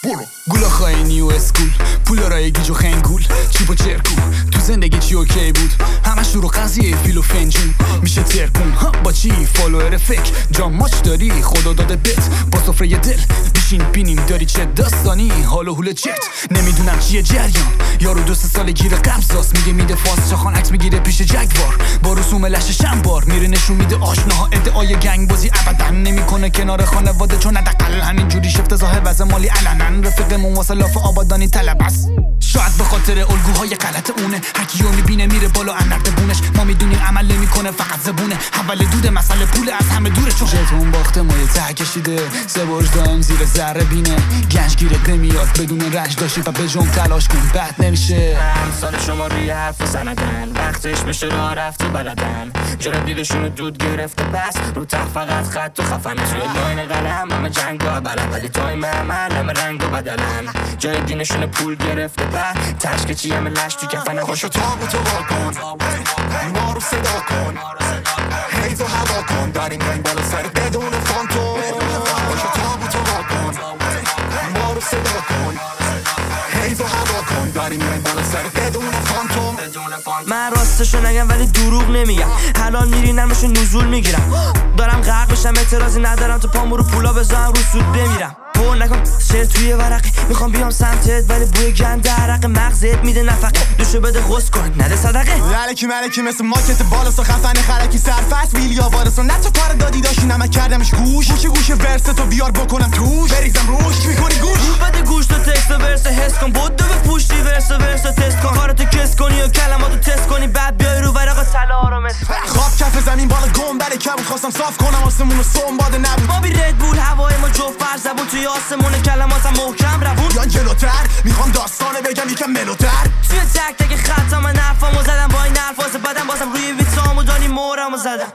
برو گولا خاینی و اسکول پولارای گیج و خنگول چیپ و چرکو تو زندگی چی اوکی بود همش رو قضیه فیل و فنجون میشه ترکون با چی فالوور فک جا ماچ داری خدا داده بت با سفره دل بشین بینیم داری چه داستانی حال و حول چت نمیدونم چیه جریان یارو 2 سال گیر قبضاس میده فاس چاخان عکس میگیره پیش جگوار با رسوم لش شنبار میره نشون میده آشناها ادعای گنگ بازی ابدا نمیکنه کنار خانواده چون حداقل همینجوری شفت ظاهر وضع مالی علنا رفیقمون واسه لاف آبادانی طلب است شاید به خاطر الگوهای غلط اونه هرکیو میبینه میره بالا انرده بونش ما میدونیم عمل نمیکنه فقط زبونه اول دوده مسئله پول از همه دوره چون ژتون باخته ما یه ته کشیده سه برج دائم زیر ذره بینه گنج گیرت نمیاد بدون رنج داشتی و به جون تلاش کن بد نمیشه امثال شما روی حرف زندن وقتش بشه راه رفت و بلدن جرا دیدشونو دود گرفته بس رو تخت فقط خط و خفنه توی لاین قلم همه جنگ و بلد ولی تایم عمل همه رنگ و بدلن جای دینشون پول گرفته بعد تشک چی همه لش تو کفنه خوشو تابوتو وا کن ما رو صدا کن حیف و هوا کن داریم این بالا سر بدون فانتوم خوشو تابوتو وا کن ما رو صدا کن حیف و هوا کن داریم این بالا سر بدون فانتوم من راستشو نگم ولی دروغ نمیگم حلال میرینم بهشون نزول میگیرم دارم غرق بشم اعتراضی ندارم تو پامو رو پولا بزنم رو سود بمیرم پر نکن شعر توی ورقی میخوام بیام سمتت ولی بوی گند عرق مغزت میده نفقه دوشو بده غص کن نده صدقه لالکی ملکی مثل ماکت بالا سو خفن خرکی سرفست ویلیا وارسون نه تو کار دادی داشتی نمک کردمش گوش گوش ورس تو بیار بکنم توش بریزم روش میکنی گوش بده گوش تو تکست و ورس حس کن بود به پوشتی ورس تست کن کارتو کس کنی و کلماتو تست کنی بعد بیای رو ورقا طلا رو مس خواب کف زمین بالا گم بره کبود خواستم صاف کنم آسمون رو سوم باده نبود ما بی ردبول هوای ما جفت فرض زبون توی آسمون کلماتم محکم روون یا جلوتر میخوام داستانه بگم یکم ملوتر توی تک تک خطا من حرفامو زدم با این الفاظ بدم بازم روی ویتامو دانی مهرمو زدم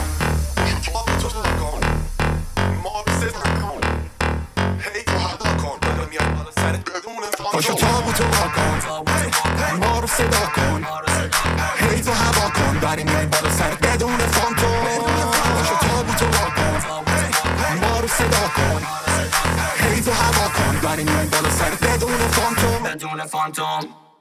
پاشو تابوتو وا کن ما رو صدا کن حیف و هوا کن داریم میای بالا سر بدون فانتوم پاشو تابوتو وا کن ما رو صدا کن حیف و هوا کن داریم میای بالا سر بدون فانتوم